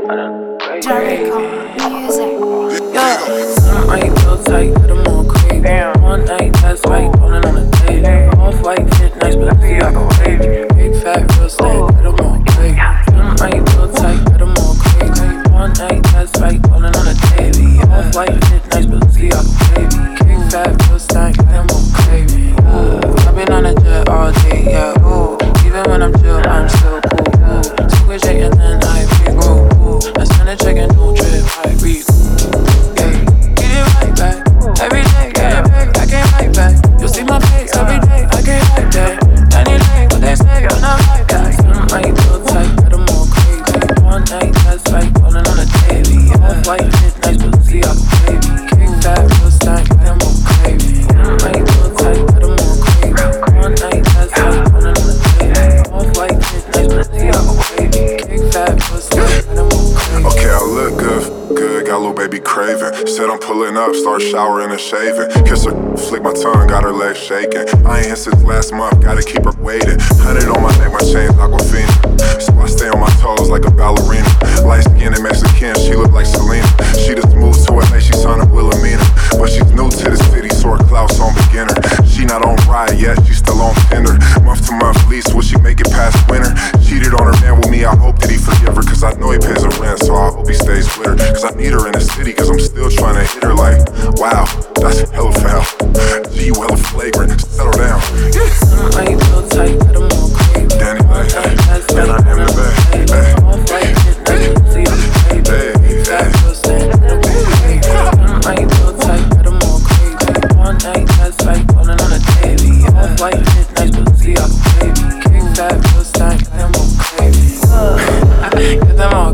Jericho music. Yeah, some might feel tight, but I'm more crazy. One night, that's right, rolling on the day. Off white, fit nice, but I feel like a wave. Big fat, real snake, but I'm more crazy. Some might feel tight, but I'm more crazy. One night, that's right, rolling on the daily. Off white, fit nice, but I feel like a wave. Big fat, real snake, but I'm more crazy. I've been on a jet all day, yeah. Ooh. Even when I'm chill, I'm still cool. Super J and then I re-grow. I send a check and no trip, I breathe. Yeah, get it right back. Every day, get it back, I can't fight back. You see my face every day, I can't fight that. Any day, what they say, I'm not like that. Some might feel tight, but I'm more crazy. One night, that's right, rolling on a daily. Off white, fit nice, but see I'm baby. Kick that, real stank, I'm more crazy. Some might feel tight, but I'm more crazy. One night, that's right, rolling on a daily. Off white, fit nice, but see I'm baby. Kick that, real stank, I'm more crazy. Okay, I look good, got little baby craving. Said I'm pulling up, start showering and shaving. Kiss her, flick my tongue, got her legs shaking. I ain't hit since last month, gotta keep her waiting. 100 on my neck, my chain's Aquafina. So I stay on my toes like a ballerina. Light skin and Mexican, she look like Selena. She just moved to LA, she signed up Wilhelmina. But she's new to the city, so her clout's on beginner. She not on ride yet, she still on Tinder. Month to month lease, will she make it past winter? Cheated on her man with me, I hope that he forgive her. Cause I know he pays her rent, so I hope he stays with her. Cause I need her in the city, cause I'm still trying to hit her like, wow, that's hella foul. G, you hella flagrant, settle down. Some might feel tight, but I'm more crazy. Danny, hey, and I am the babe. Off white, fit nice, but see I'm baby. Big fat, real stank, but I'm more crazy. Some might feel tight, but I'm more crazy. One night, that's right, rolling on a daily. Off white, fit nice, but see I'm baby. Big fat, real stank, I'm more crazy. Cause I'm more